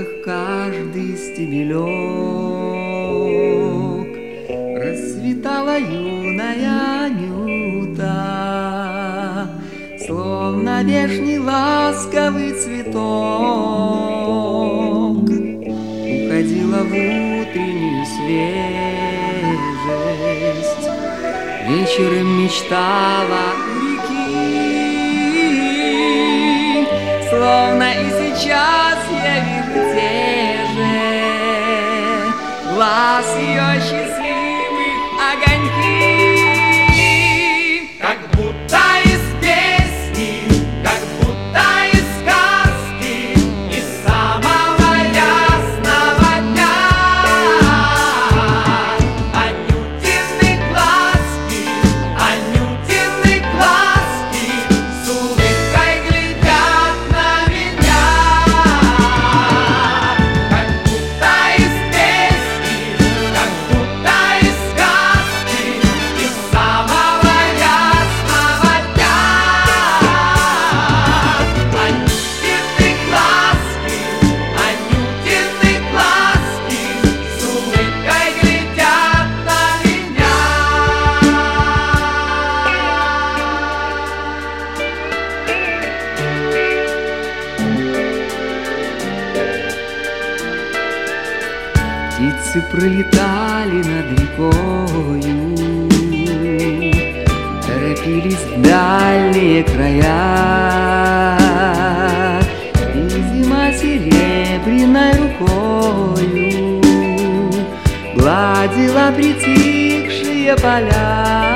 ветках каждый стебелек. Расцветала юная Анюта, словно вешний ласковый цветок. Уходила в утреннюю свежесть, вечером мечтала у реки, словно и сейчас я вижу те же глаз ее счастливых огоньки. Как будто из песни, как будто из сказки, из самого ясного дня. Анютины глазки, с улыбкой глядят на меня. Как будто из песни, как будто из сказки, из самого ясного дня. Анютины глазки, с улыбкой глядят на меня. Птицы пролетали над рекою, торопились в дальние края, и зима серебряной рукою гладила притихшие поля.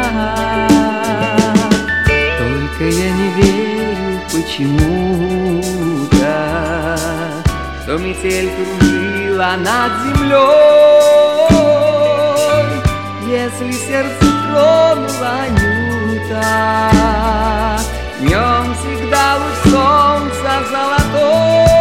Только я не верю почему-то, что метель кружила над землей. Если сердце тронула Анюта, в нем всегда луч солнца золотой.